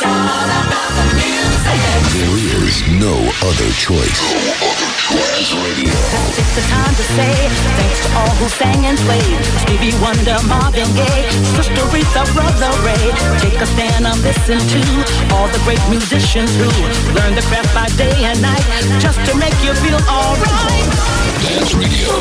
There is no other choice. Dance Radio. Take the time to say thanks to all who sang and played. Stevie Wonder, Marvin Gaye, Sister Rita, Brother Ray. Take a stand and listen to all the great musicians who learn the craft by day and night just to make you feel alright. Dance Radio.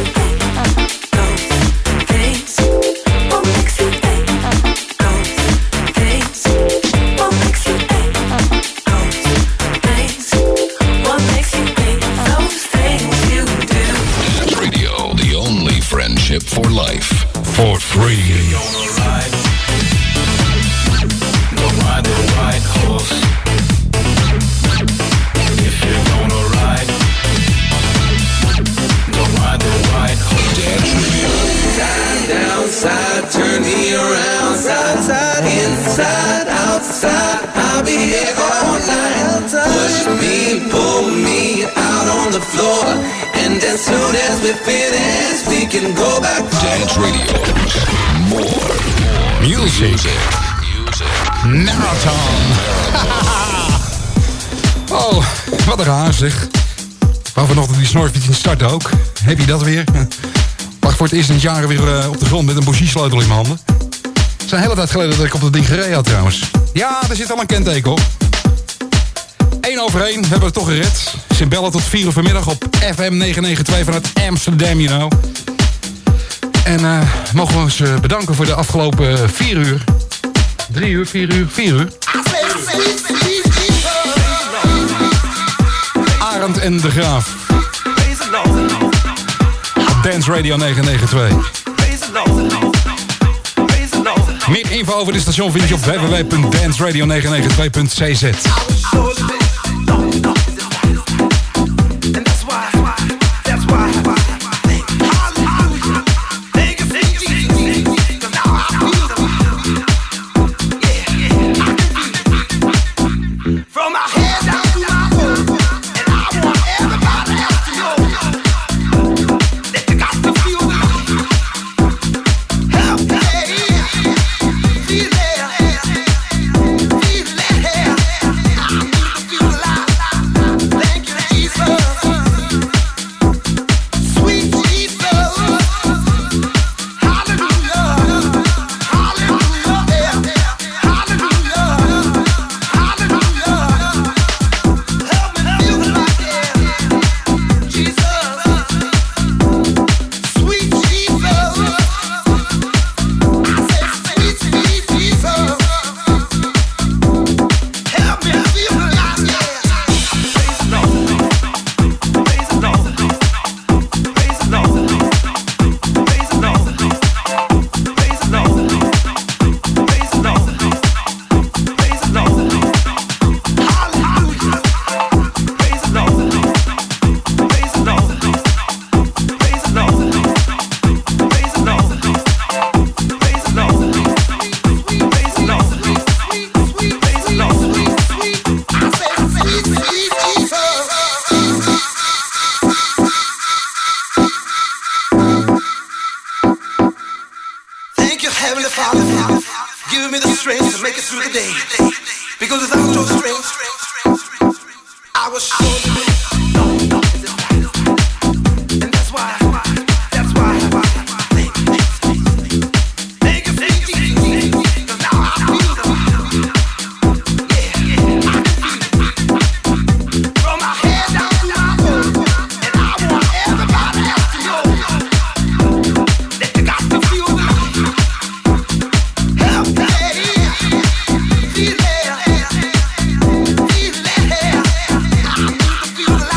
For life, for free. Go ride the white horse. If you're gonna ride, go ride the white horse. Dance Radio. Side down, side, turn me around. Side, side, inside, outside. I'll be here all night. Push me, pull me out on the floor. And as soon as we finish, we can go back. Dance Radio. More music. Marathon. Oh, wat een raar zeg. Wou vanochtend die snorfiets in starten ook. Heb je dat weer? Lag voor het eerst in het jaar weer op de grond met een bougie-sleutel in mijn handen. Het is een hele tijd geleden dat ik op dat ding gereden had trouwens. Ja, er zit al een kenteken op. 1 over 1, we hebben het toch gered. Ze bellen tot 4 uur vanmiddag op FM 992 vanuit Amsterdam, you know. En mogen we ons bedanken voor de afgelopen 4 uur. 3 uur, 4 uur, 4 uur. Arend en de Graaf. Op Dance Radio 992. Meer info over dit station vind je op www.danceradio992.cz. Feel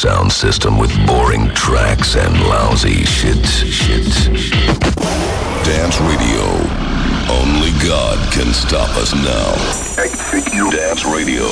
sound system with boring tracks and lousy shit. Dance Radio. Only God can stop us now. Dance Radio.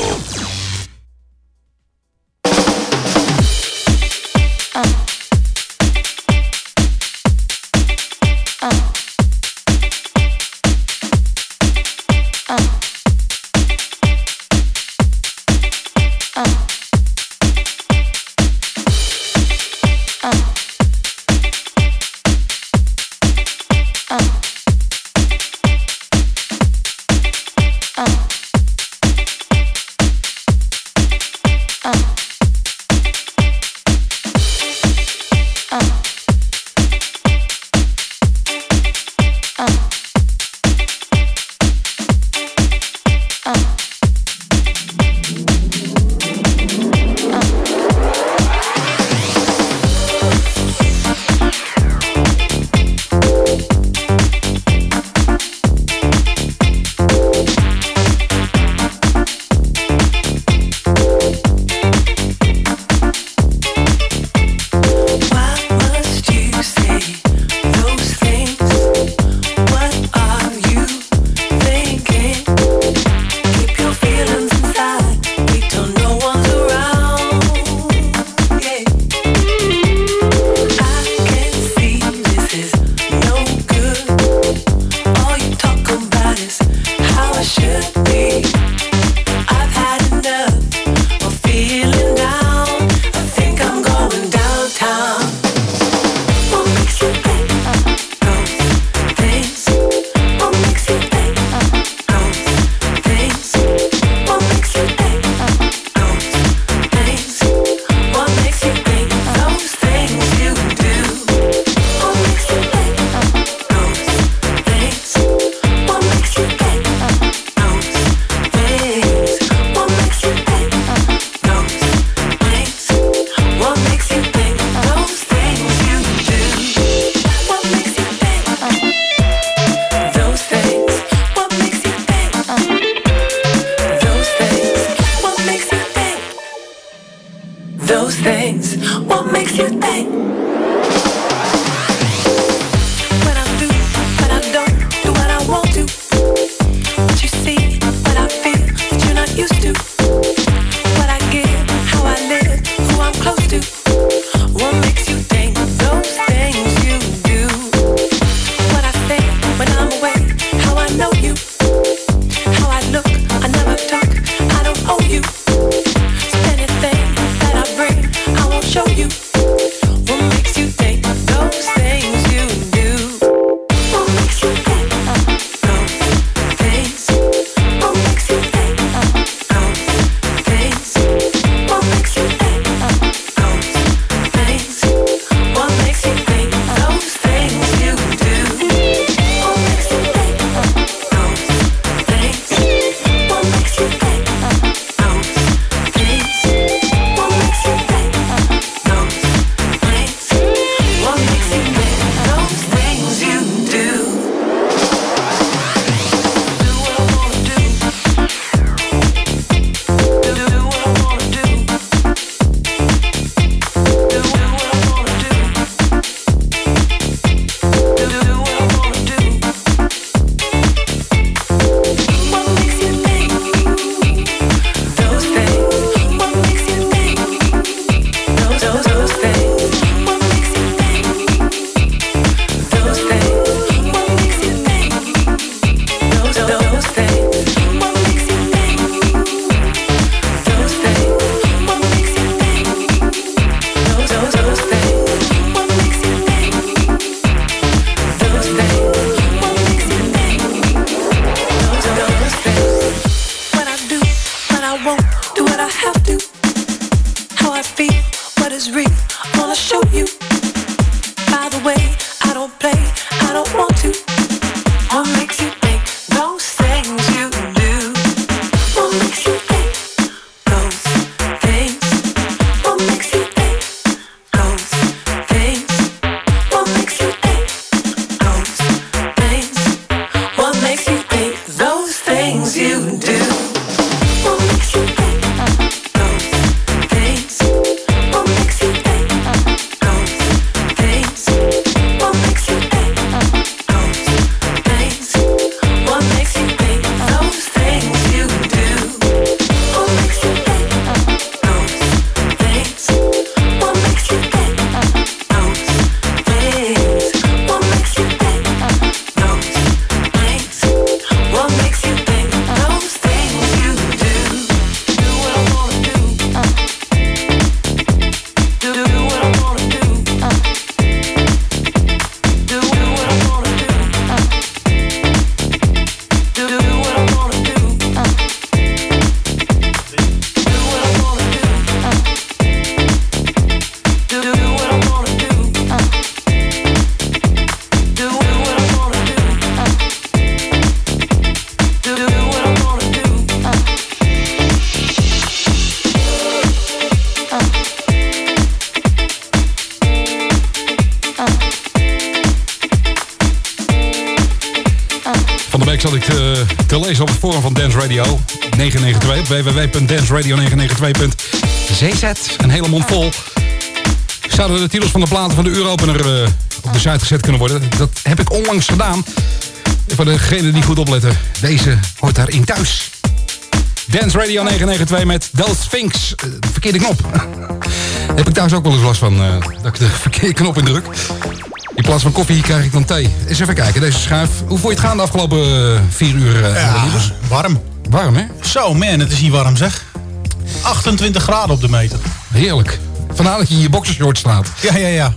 Van de week zat ik te lezen op het forum van Dance Radio 992 op www.danceradio992.cz. Een hele mond vol. Zouden de titels van de platen van de Uuropener op de site gezet kunnen worden? Dat heb ik onlangs gedaan. Voor degenen die goed opletten, deze hoort daarin thuis. Dance Radio 992 met Del Sphinx. Verkeerde knop. Daar heb ik thuis ook wel eens last van, dat ik de verkeerde knop indruk. In plaats van koffie krijg ik dan thee. Eens even kijken, deze schuif. Hoe vond je het gaan de afgelopen 4 uur? Warm. Warm, hè? Zo, man, het is hier warm, zeg. 28 graden op de meter. Heerlijk. Vandaar dat je in je boxershort staat. Ja.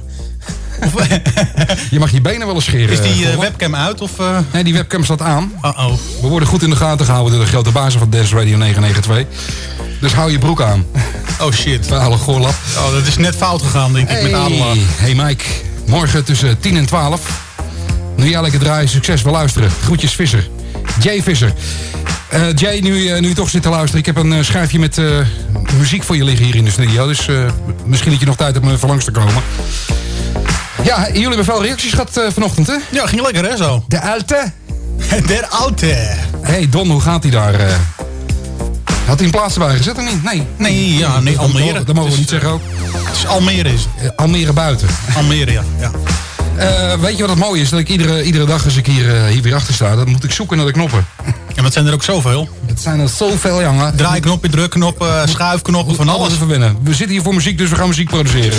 Je mag je benen wel eens scheren. Is die webcam uit? Of, Nee, die webcam staat aan. Uh-oh. We worden goed in de gaten gehouden door de grote bazen van Dance Radio 992. Dus hou je broek aan. Oh shit. Vuile goorlap. Oh, dat is net fout gegaan, denk ik, met Adelaar. Hey Mike, morgen tussen 10 en 12. Nu jij lekker draaien, succes, wel luisteren. Groetjes Visser. Jay Visser. Jay, nu je toch zit te luisteren. Ik heb een schijfje met muziek voor je liggen hier in de studio. Dus misschien dat je nog tijd hebt om even langs te komen. Ja, jullie hebben veel reacties gehad vanochtend, hè? Ja, ging lekker, hè, zo. De Alte. Der Alte. Hey Don, hoe gaat hij daar? Had hij een plaats erbij gezet of niet? Nee, Almere. Dat mogen we niet zeggen ook. Het is Almere is. Almere buiten. Almere, ja. Weet je wat het mooie is? Dat ik iedere dag als ik hier weer achter sta, dan moet ik zoeken naar de knoppen. En wat zijn er ook zoveel? Het zijn er zoveel, jongen. Draaiknoppen, drukknoppen, schuifknoppen, van alles. Even winnen. We zitten hier voor muziek, dus we gaan muziek produceren.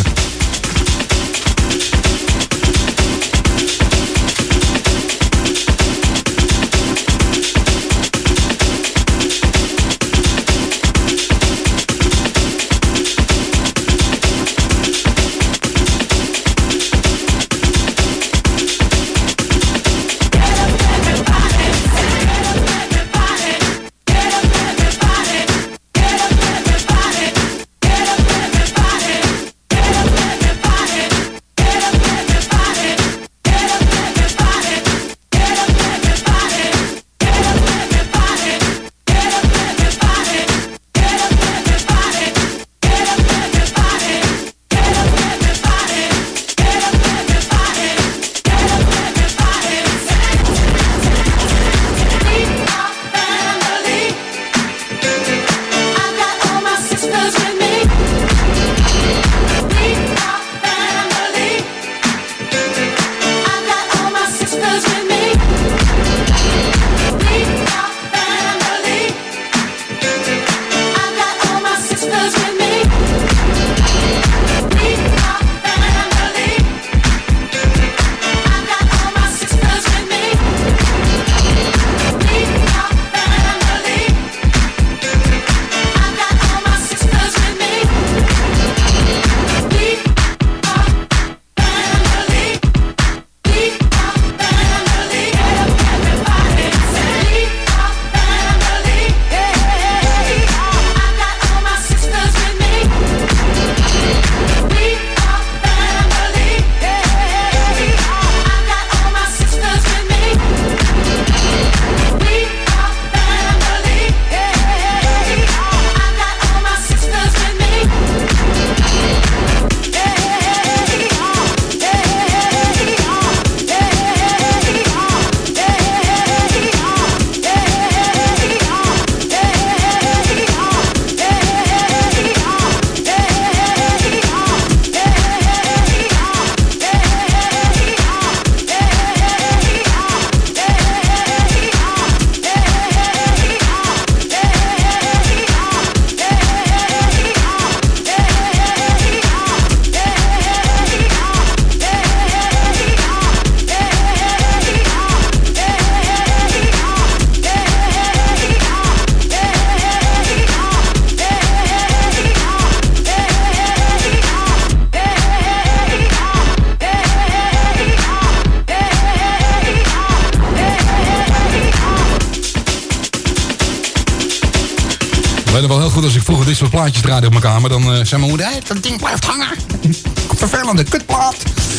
weet nog wel heel goed als ik vroeger dit soort plaatjes draaide op mijn kamer. Dan zei mijn moeder, hey, dat ding blijft hangen. Vervelende kutplaat.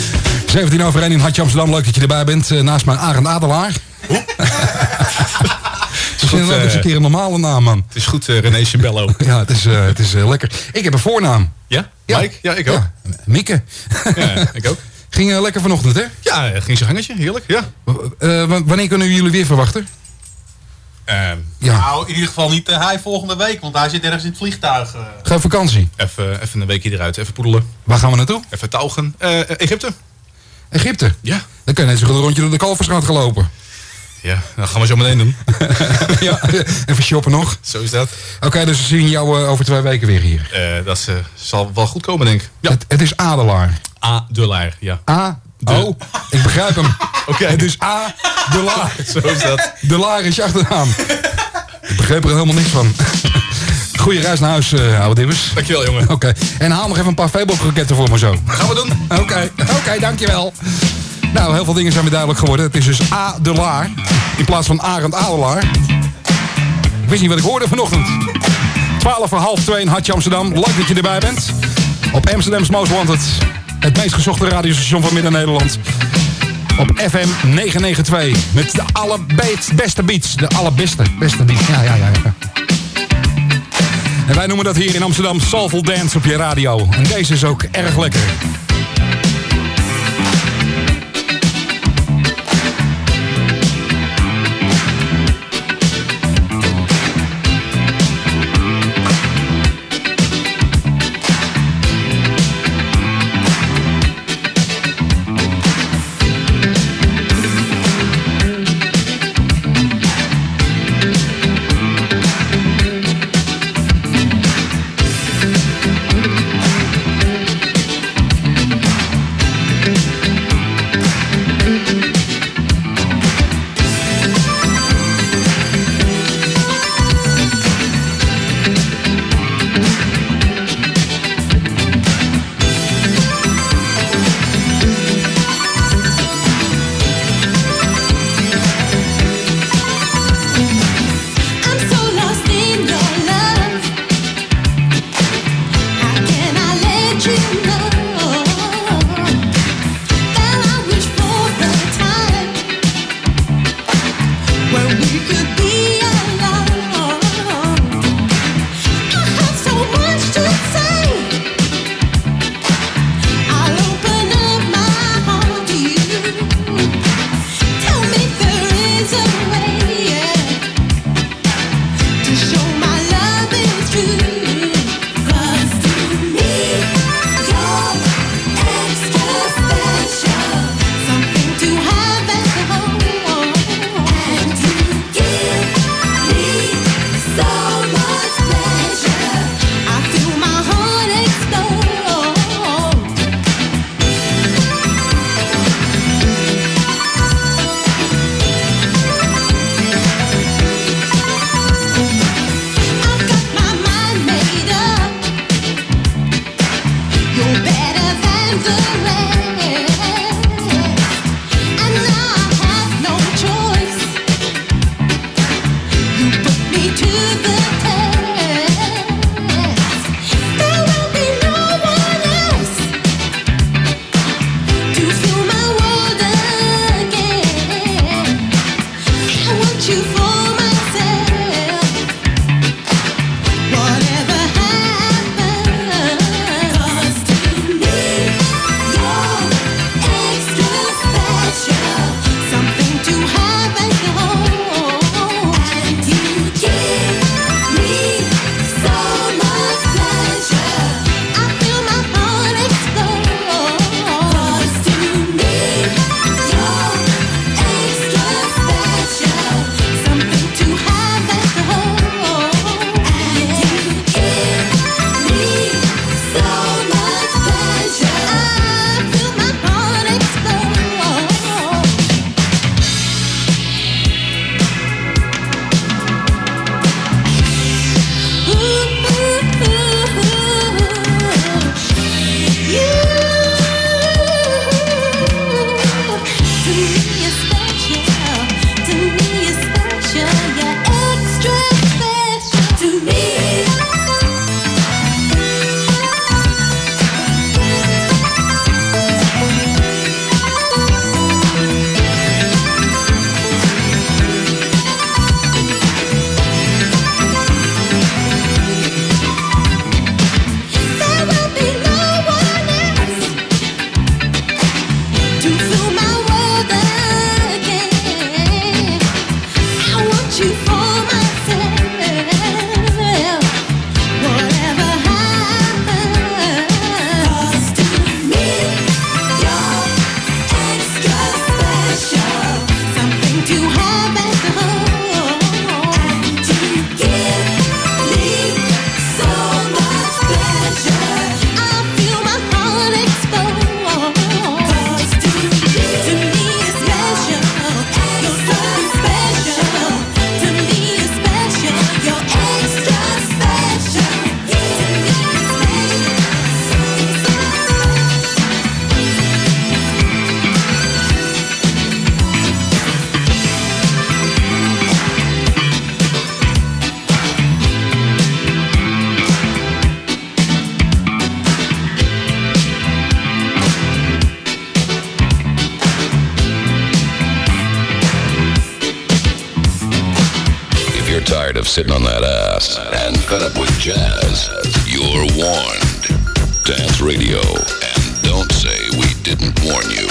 17 over 1 in Hartje Amsterdam. Leuk dat je erbij bent. Naast mij Arend Adelaar. Het is inderdaad eens een keer een normale naam, man. Het is goed, René Cimbello. Ja, het is lekker. Ik heb een voornaam. Ja? Mike? Ja, ik ook. Ja, Mieke. Ja, ik ook. Ging lekker vanochtend, hè? Ja, ging zijn gangetje. Heerlijk, ja. Wanneer kunnen jullie weer verwachten? Ja. Nou, in ieder geval niet hij volgende week, want hij zit ergens in het vliegtuig. Ga op vakantie. Even een weekje eruit, even poedelen. Waar gaan we naartoe? Even taugen. Egypte. Egypte? Ja. Dan kan je net zo goed een rondje door de Kalverstraat gelopen. Ja, dat gaan we zo meteen doen. Ja, even shoppen nog. Zo is dat. Oké, dus we zien jou over 2 weken weer hier. Dat zal wel goed komen, denk ik. Ja. Het is Adelaar. Adelaar, ja. Oh, ik begrijp hem. Oké. Het is de Laar. Zo is dat. De Laar is je achternaam. Ik begreep er helemaal niks van. Goeie reis naar huis, oude dibbers. Dankjewel, jongen. Oké. En haal nog even een paar Febo-kroketten voor me zo. Gaan we doen. Oké, dankjewel. Nou, heel veel dingen zijn weer duidelijk geworden. Het is dus de Laar. In plaats van Arend Adelaar. Ik wist niet wat ik hoorde vanochtend. 1:12 in Hartje Amsterdam. Leuk dat je erbij bent. Op Amsterdam's Most Wanted. Het meest gezochte radiostation van Midden-Nederland. Op FM 992. Met de allerbeste beats. De allerbeste beats. Ja. En wij noemen dat hier in Amsterdam Soulful Dance op je radio. En deze is ook erg lekker. you're tired of sitting on that ass and fed up with jazz, you're warned. Dance Radio, and don't say we didn't warn you.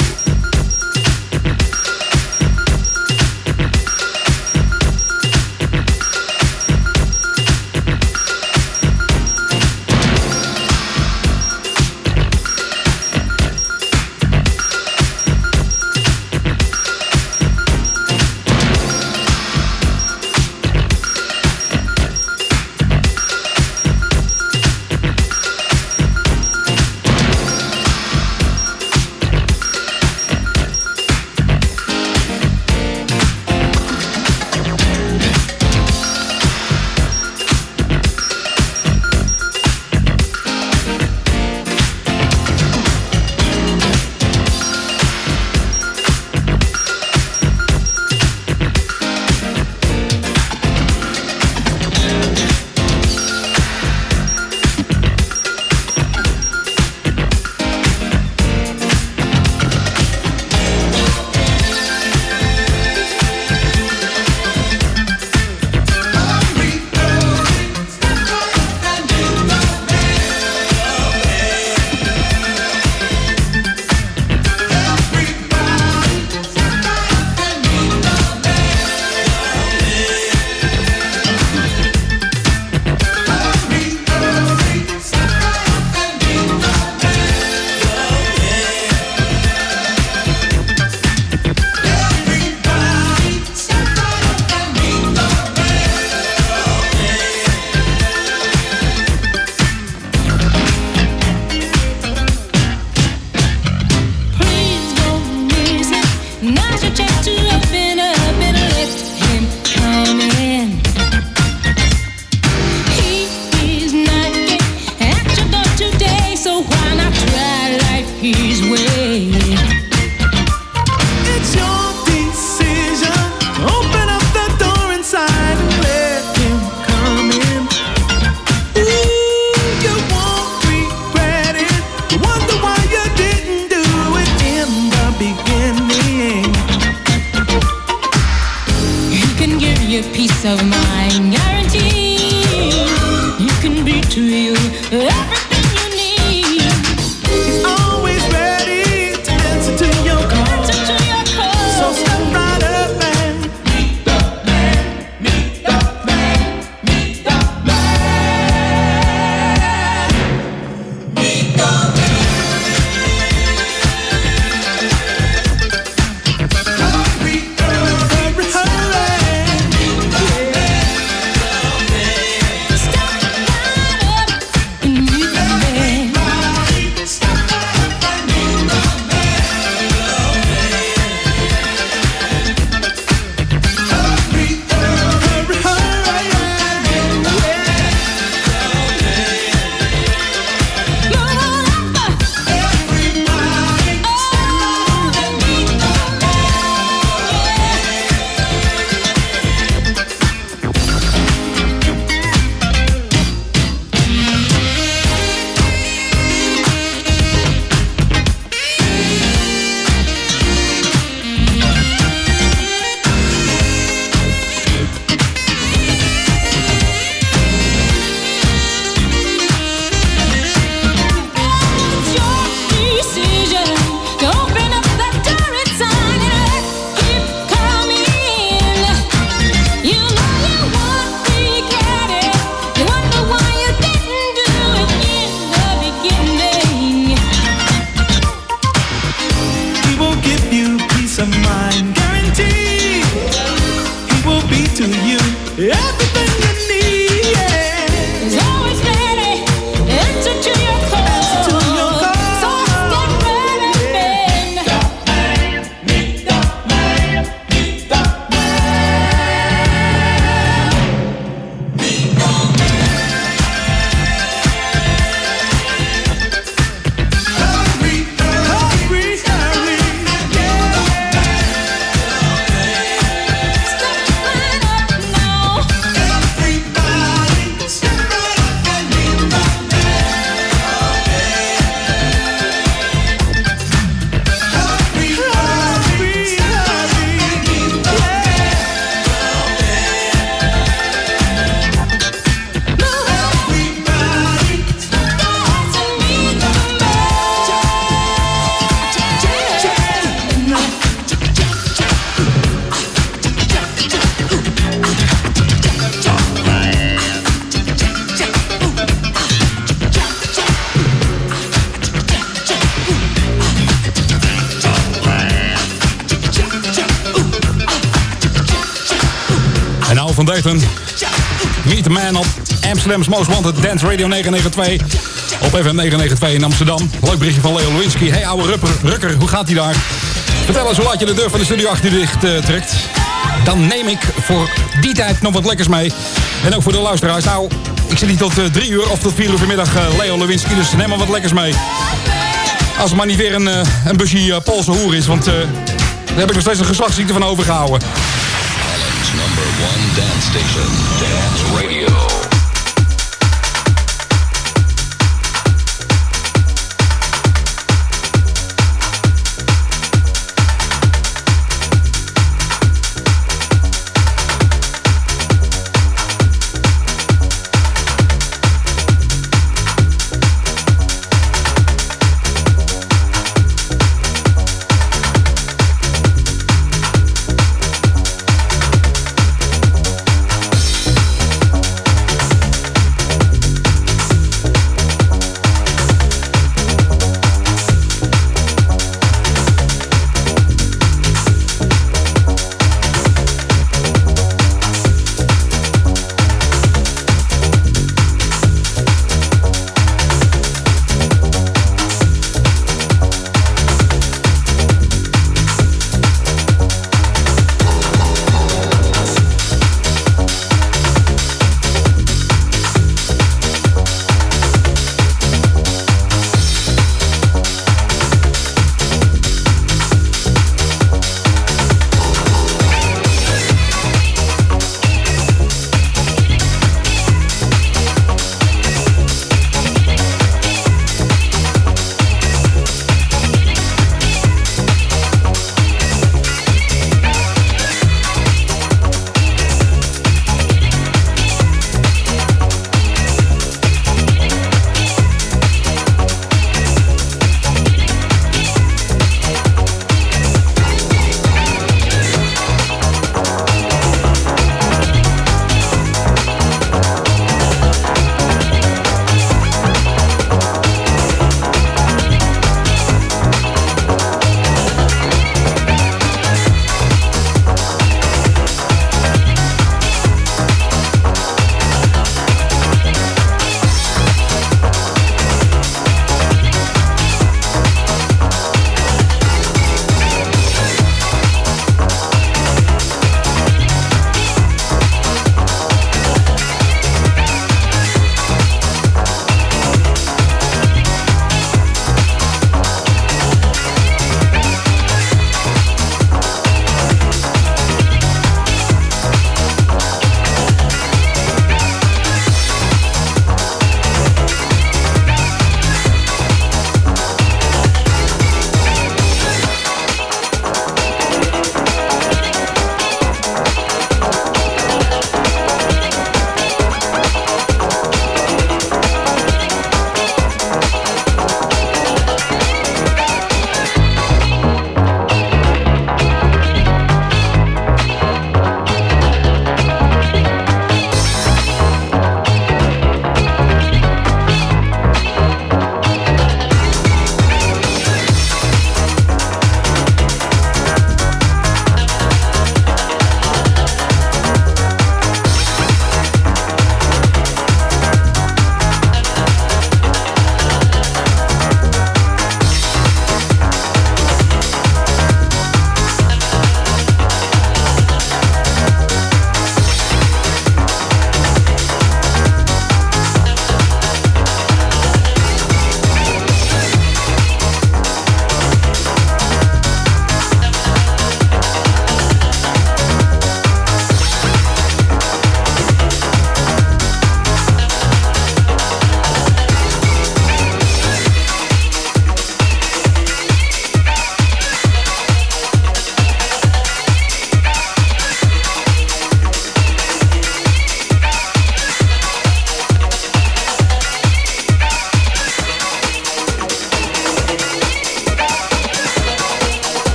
Ralph van Dayton. Meet the Man op Amsterdam's Most Wanted Dance Radio 992. Op FM 992 in Amsterdam. Leuk berichtje van Leo Lewinsky. Hey ouwe rukker, hoe gaat hij daar? Vertel eens hoe laat je de deur van de studio achter je dicht trekt. Dan neem ik voor die tijd nog wat lekkers mee. En ook voor de luisteraars. Nou, ik zit hier tot 3 uur of tot 4 uur vanmiddag, Leo Lewinsky. Dus neem maar wat lekkers mee. Als het maar niet weer een busje Poolse hoer is. Want daar heb ik nog steeds een geslachtsziekte van overgehouden. Holland's #1 dance station, Dance Radio.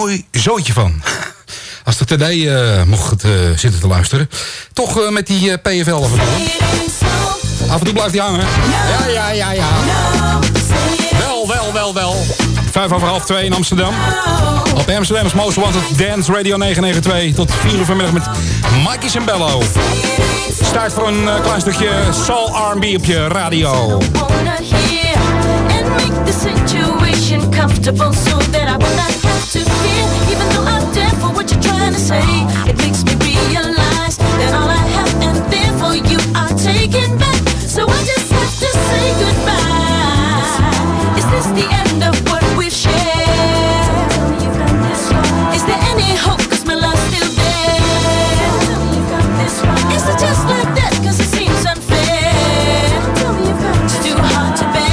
mooi zootje van. Als de TD mocht zitten te luisteren. Toch met die PFL af en toe. Af en toe blijft hij hangen. Ja. Wel. 2:05 in Amsterdam. Op Amsterdam's Most Wanted Dance Radio 992. Tot 4 uur vanmiddag met Mikey Sembello. Start voor een klein stukje Soul R&B op je radio. Situation comfortable so that I will not have to fear. Even though I'm dead for what you're trying to say, it makes me realize that all I have and therefore you are taken back. So I just have to say goodbye. Is this the end of what we've shared? Is there any hope? 'Cause my love's still there. Is it just like that? 'Cause it seems unfair. It's too hard to bear.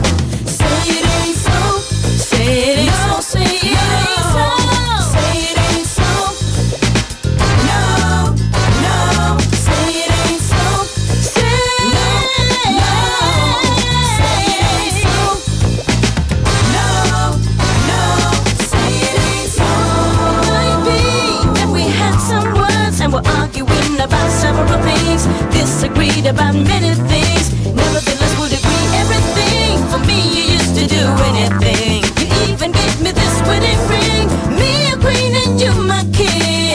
Disagreed about many things. Nevertheless, would agree everything. For me, you used to do anything. You even gave me this wedding ring. Me a queen and you my king.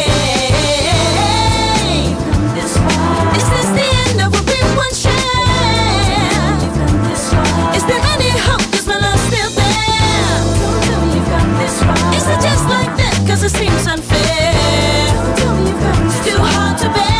Is this the end of what we once shared? Is there any hope? 'Cause my love's still there. Is it just like that? 'Cause it seems unfair. It's too hard to bear.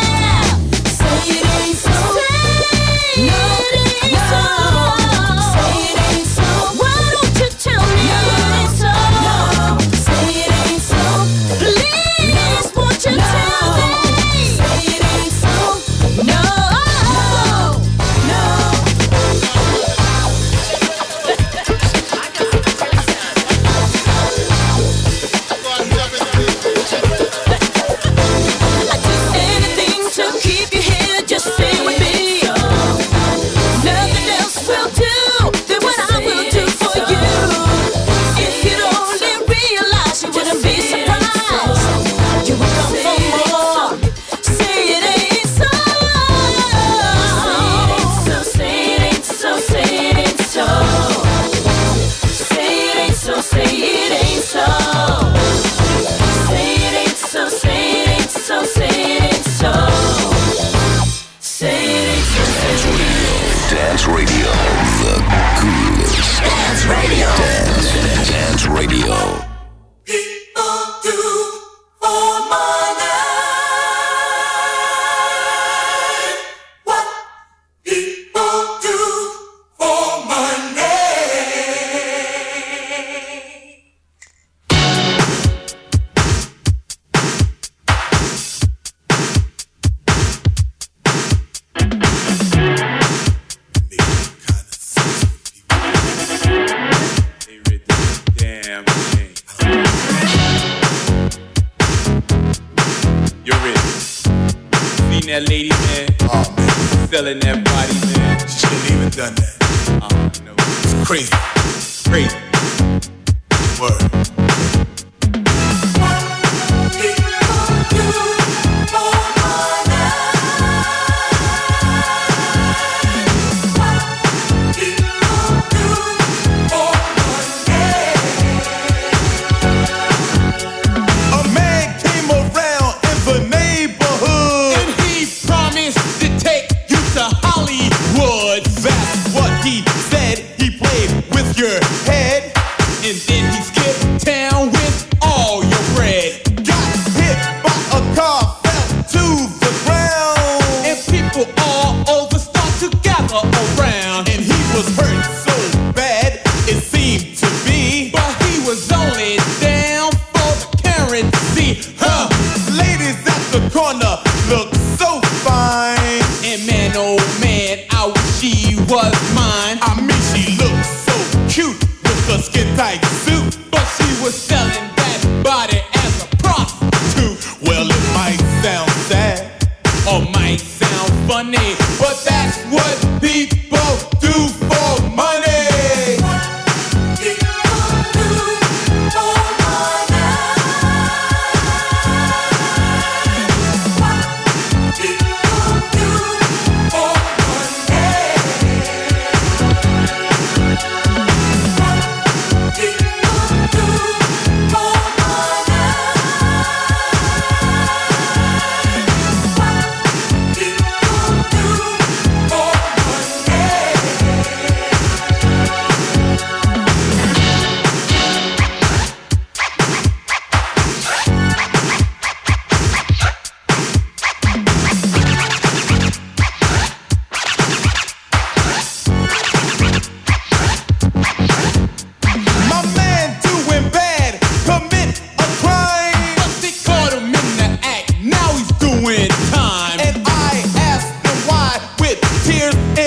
Selling that body, man. She shouldn't even done that. No. It's crazy. Crazy. Word.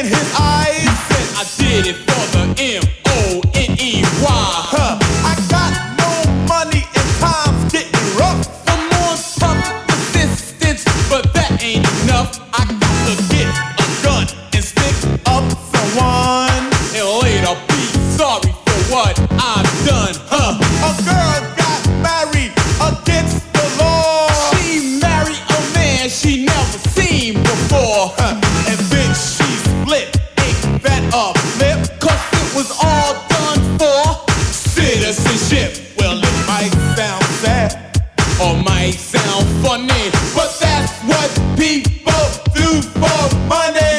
his eyes. He said I did it for the MONEY. Huh? I got no money and time's getting rough. I'm on public assistance, but that ain't enough. I got to get a gun and stick up someone and later be sorry for what I've done. Huh? A girl got married against the law. She married a man she never seen before. Huh? And then she split. Ain't that a flip? 'Cause it was all done for citizenship. Well, it might sound sad or might sound funny, but that's what people do for money.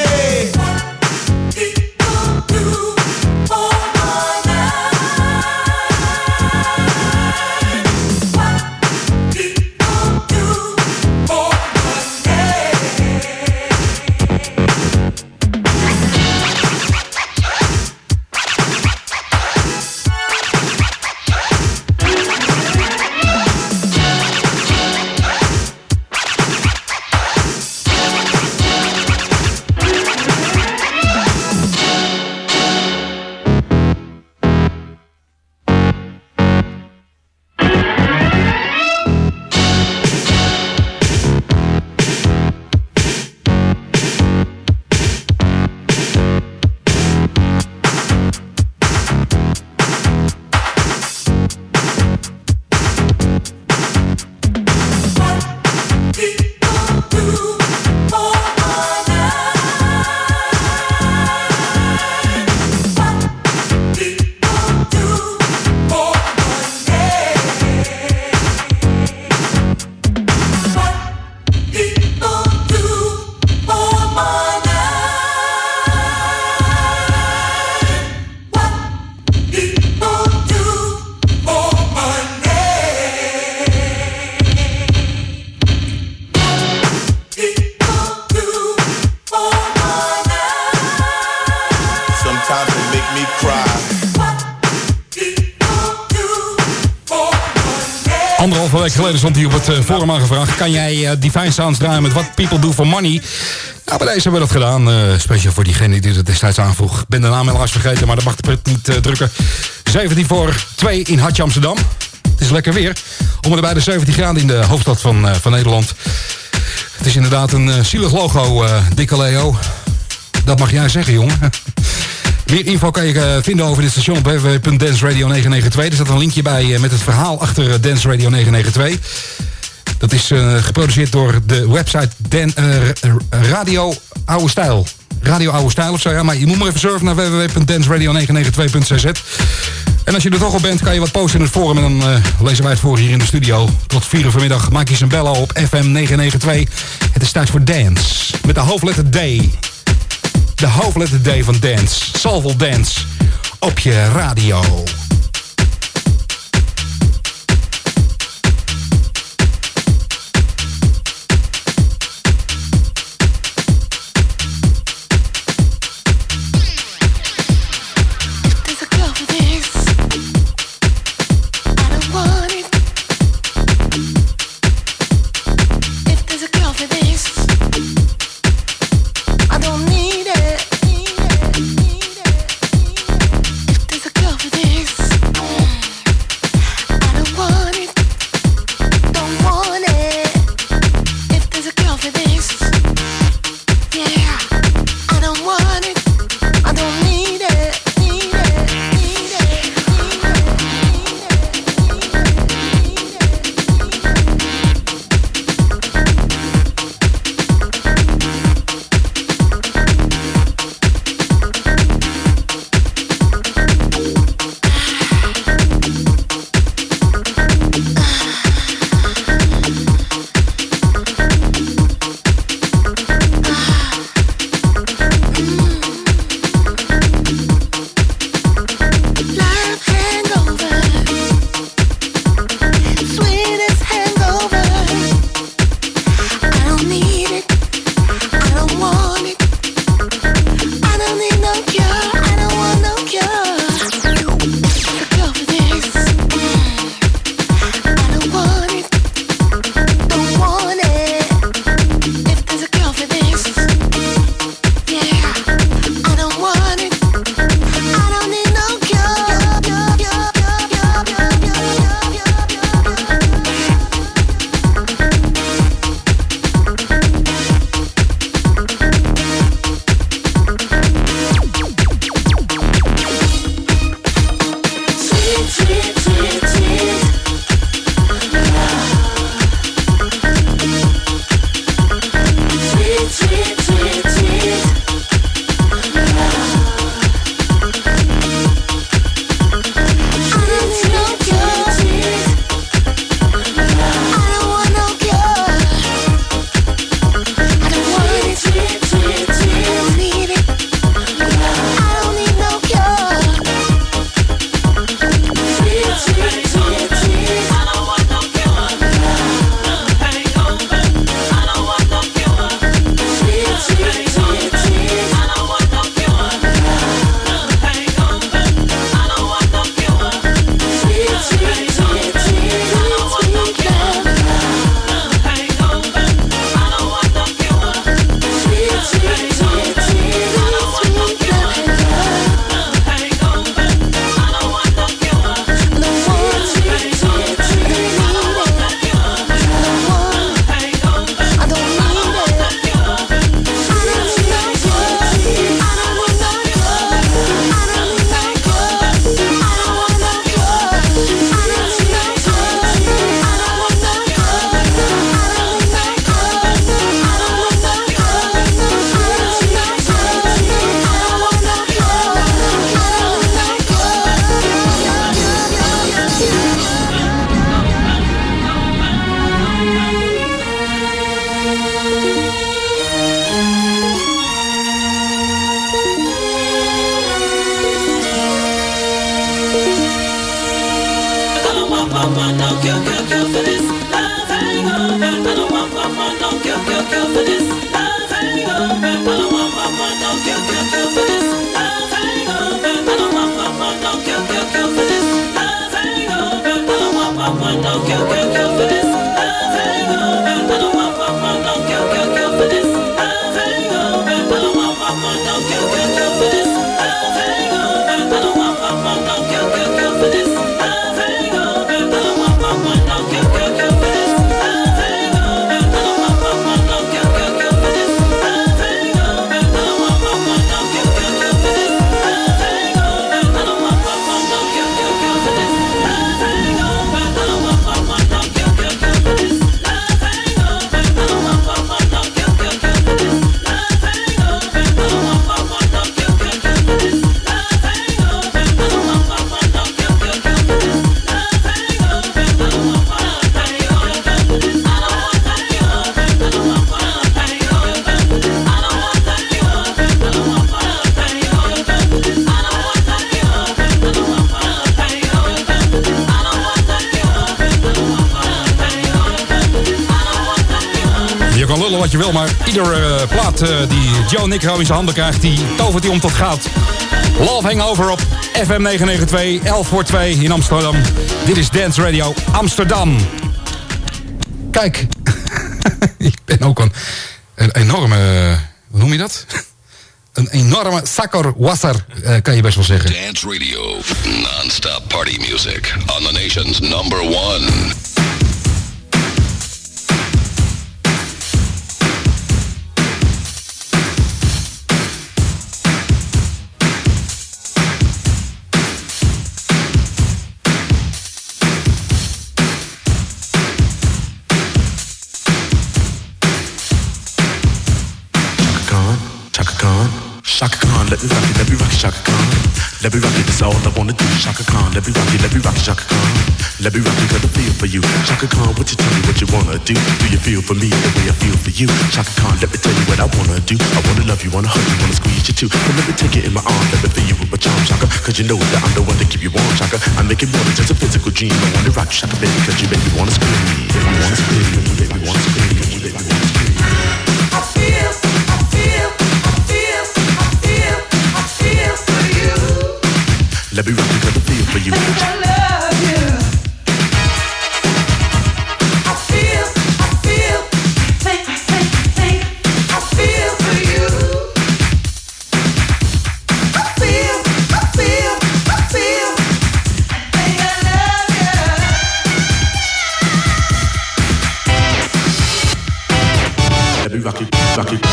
People do for money. What people do for money. Sometimes it make me cry. Anderhalve week geleden stond hij op het forum aangevraagd. Kan jij Divine Sounds draaien met What People Do For Money? Nou, bij deze hebben we dat gedaan. Speciaal voor diegene die het destijds aanvroeg. Ik ben de naam helaas vergeten, maar dat mag de pret niet drukken. 17 voor 2 in Hartje Amsterdam. Het is lekker weer. Om en bij de 17 graden in de hoofdstad van Nederland. Het is inderdaad een zielig logo, Dikke Leo. Dat mag jij zeggen, jongen. Meer info kan je vinden over dit station op www.danceradio992. Er staat een linkje bij met het verhaal achter Dance Radio 992. Dat is geproduceerd door de website Radio Oude Stijl. Radio Oude Stijl of zo, ja. Maar je moet maar even surfen naar www.danceradio992.cz. En als je er toch op bent, kan je wat posten in het forum. En dan lezen wij het voor hier in de studio. Tot 4 uur vanmiddag maak je zijn bellen op FM 992. Het is tijd voor dance. Met de hoofdletter D. De hoofdletter D van dance. Soulful Dance. Op je radio. This Wat je wil, maar iedere plaat die Joe Nicro in zijn handen krijgt, die tovert hij om tot goud. Love Hangover op FM 992, 11 voor 2 in Amsterdam. Dit is Dance Radio Amsterdam. Kijk, ik ben ook een enorme, hoe noem je dat? Een enorme zakker wasser, kan je best wel zeggen. Dance Radio, non-stop party music on the nation's number one. Shaka Khan, let me rock it, Shaka Khan. Let me rock it, that's all I wanna do. Shaka Khan, let me rock it, Shaka Khan. Let me rock it, got a feel for you. Shaka Khan, what you tell me what you wanna do? Do you feel for me the way I feel for you? Shaka Khan, let me tell you what I wanna do. I wanna love you, wanna hug you, wanna squeeze you too. So let me take it in my arms, let me feel you with my charm, Shaka. Cause you know that I'm the one to keep you warm, Shaka. I make it more than just a physical dream. I wanna rock you, Shaka, baby, cause you make me wanna scream. Make me wanna scream, you make me wanna scream, you make me wanna scream. I feel for you. Let me rock you, got a feel for you. I love you. I feel for you. I feel, I think I love you. Let me rock it, rock it.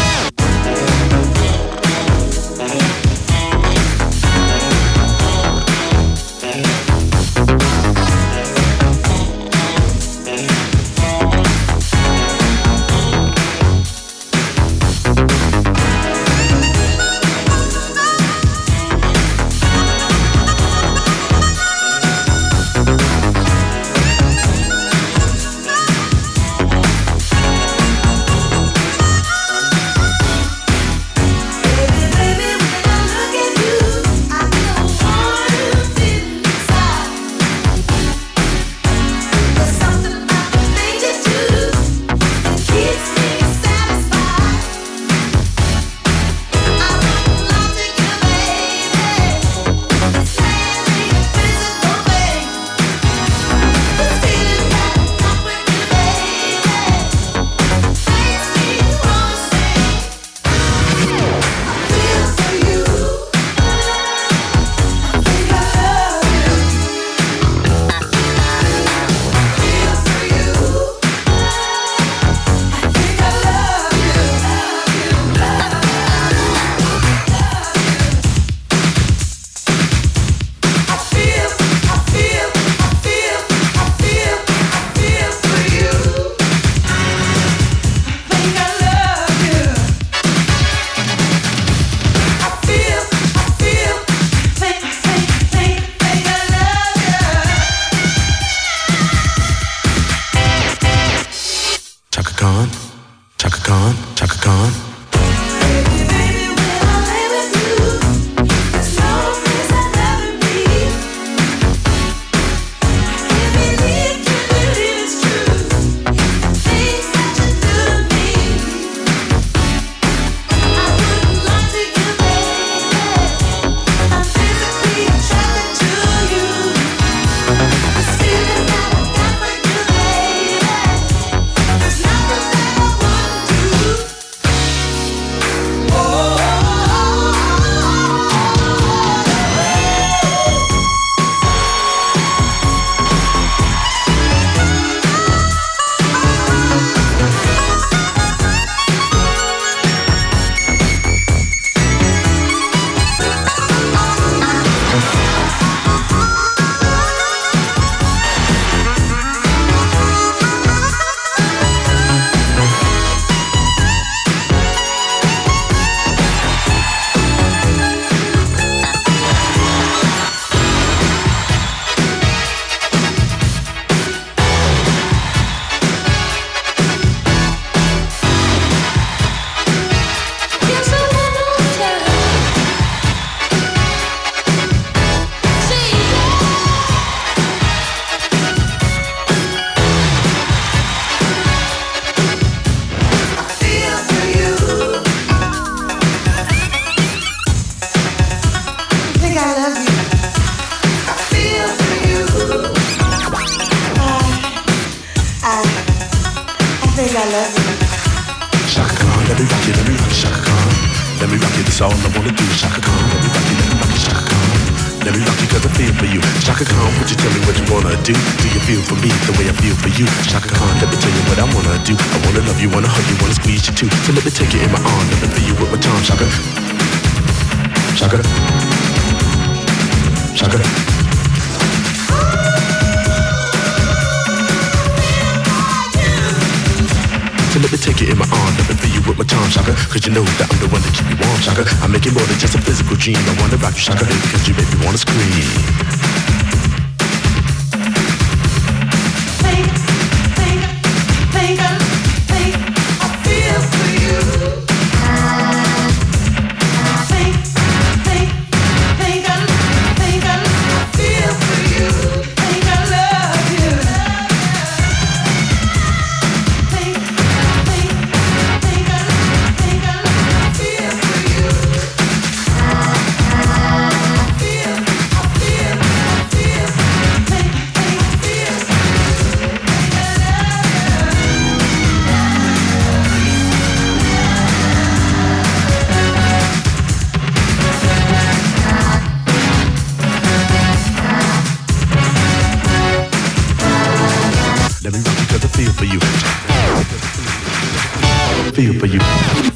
let me rock you, Shaka Khan. Let me rock you, that's all I wanna do, Shaka Khan. Let me rock you, Shaka Khan. Let me rock you cause I feel for you, Shaka Khan. Would you tell me what you wanna do? Do you feel for me the way I feel for you, Shaka Khan? Let me tell you what I wanna do. I wanna love you, wanna hug you, wanna squeeze you too. So let me take you in my arm, let me feel you with my tongue, Shaka. Shaka. Shaka. So let me take you in my arm, let me feel you with my tongue, Shaka. Cause you know that I'm the one that keep you warm, Shaka. I make it more than just a physical dream. I wanna rock you, Shaka, baby, cause you make me wanna scream. Feel for you.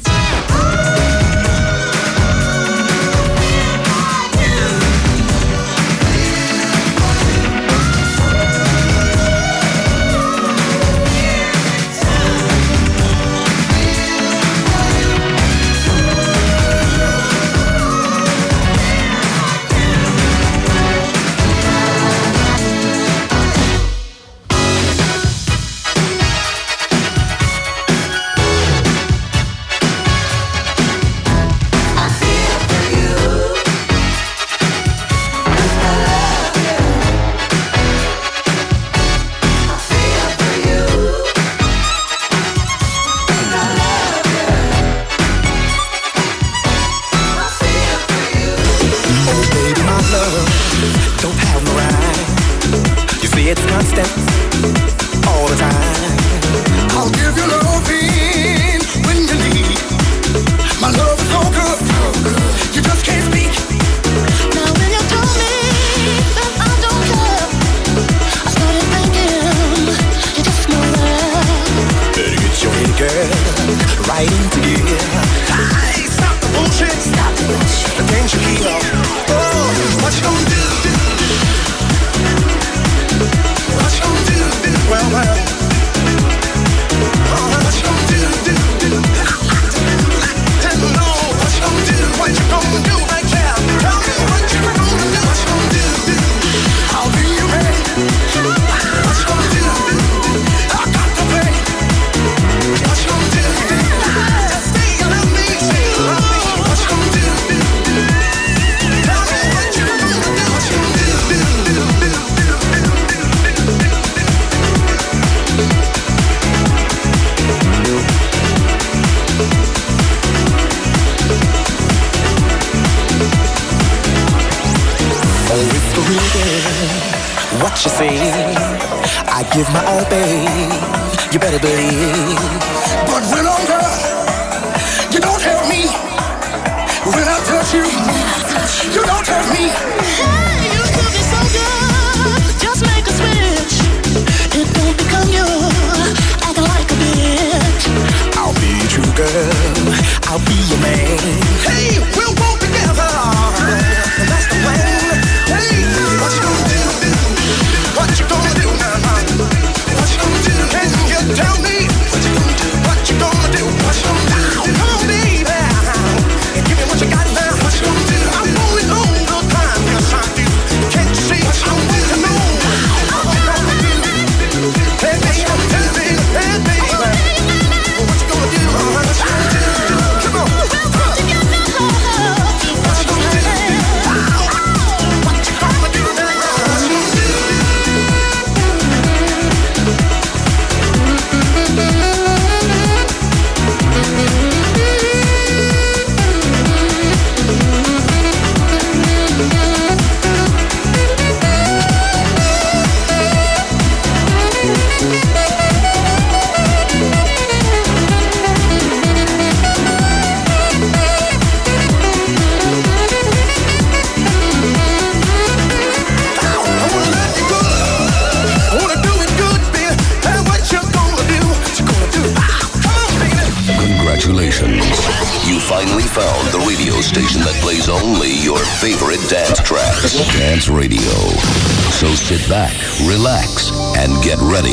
What you say, I give my all, babe. You better believe. But when I'm done, you don't help me. When I touch you, you don't touch me. Hey, you could be so good. Just make a switch. It don't become you acting like a bitch. I'll be your true girl. I'll be your man. Hey, we'll walk together. That's the plan. Hey, what you gonna do? What you gonna do now? What you gonna do? Can you tell me? What you gonna do? What you gonna do? What you gonna do? Come on, baby, and give me what you got now. What you gonna do? I'm going on the time, yes I do. Can't you see? I'm walking on. What you gonna do? Hey, baby, hey, baby, hey, baby. What you gonna do? What you gonna do? Come on. We'll come together. finally found the radio station that plays only your favorite dance tracks. Dance Radio. So sit back, relax, and get ready